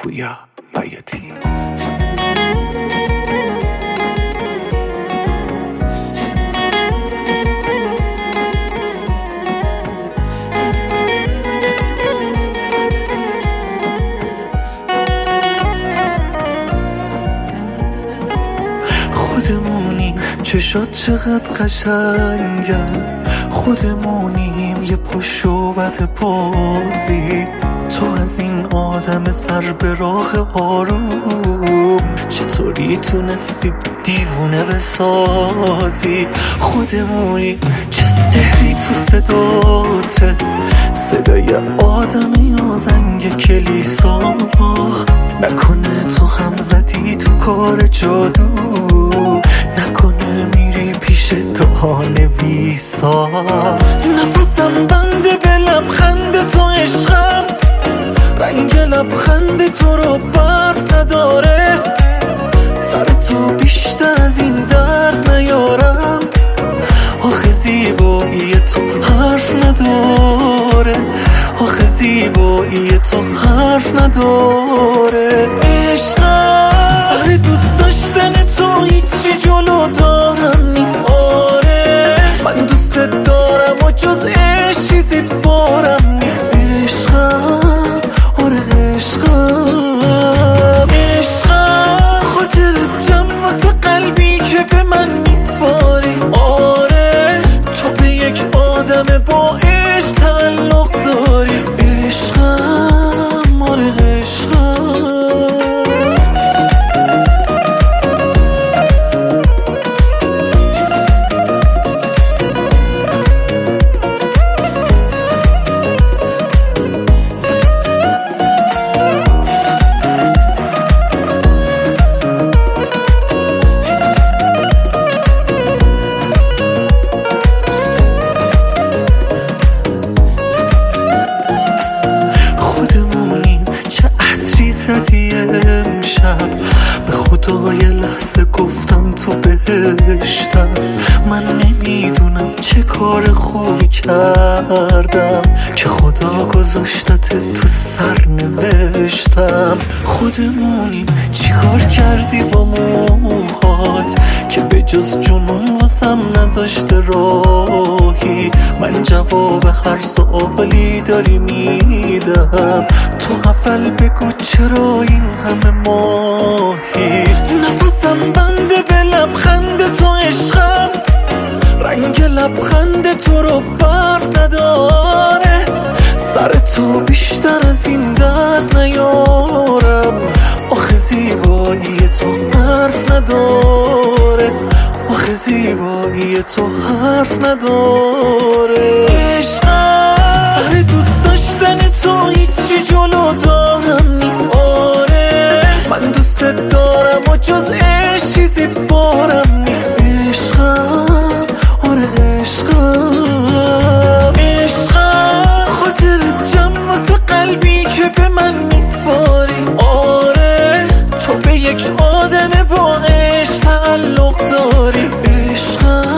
پویا بیاتی. خودمونیم چشات چقدر قشنگن، خودمونیم یه پشت و بد بازی. تو از این آدم سر به راه آروم چطوری تونستی دیوونه بسازی؟ خودمونی چه سحری تو صداته، صدای آدمی یا زنگ کلیسا. نکنه تو هم زدی تو کار جادو، نکنه میری پیش دهانویسا. نفسم بنده به لبخند تو عشقم، رنگ لبخند تو رو برف نداره. سر تو بیشتر از این درد نیارم، آخه زیبایی تو حرف نداره، آخه زیبایی تو حرف نداره. عشقم سر دوست داشتن تو هیچی جلو دارم نیست. آره من دوست دارم و جز عشق چیزی بارم نیست. عشقم آره عشقم، عشقم خاطر جمع واسه قلبی که به من میسپاری. آره تو به یک آدم با عشق تعلق داری. عشقم آره عشقم. زدی امشب به خدا یه لحظه گفتم تو بهشتم. من نمیدونم چه کار خوبی کردم که خدا گذاشتت تو سرنوشتم. خودمونیم چیکار کردی با موهات که به جز جنون واسم نذاشته راهی؟ من جواب هر سوالی داری میدم، تو اول بگو چرا این همه ماهی؟ نفسم بنده به لبخند تو عشقم، رنگ لبخند تو رو برف نداره. سر تو بیشتر از این درد نیارم، آخه زیبایی تو حرف نداره، آخه زیبایی تو حرف نداره. عشقم سر دوست داشتن تو هیچی جلو دارم نیست. آره من دوست دارم و جز عشق چیزی بارم نیست. عشقم آره عشقم، عشقم خاطر جمع واسه قلبی که به من میسپاری. آره تو به یک آدم با عشق تعلق داری. عشقم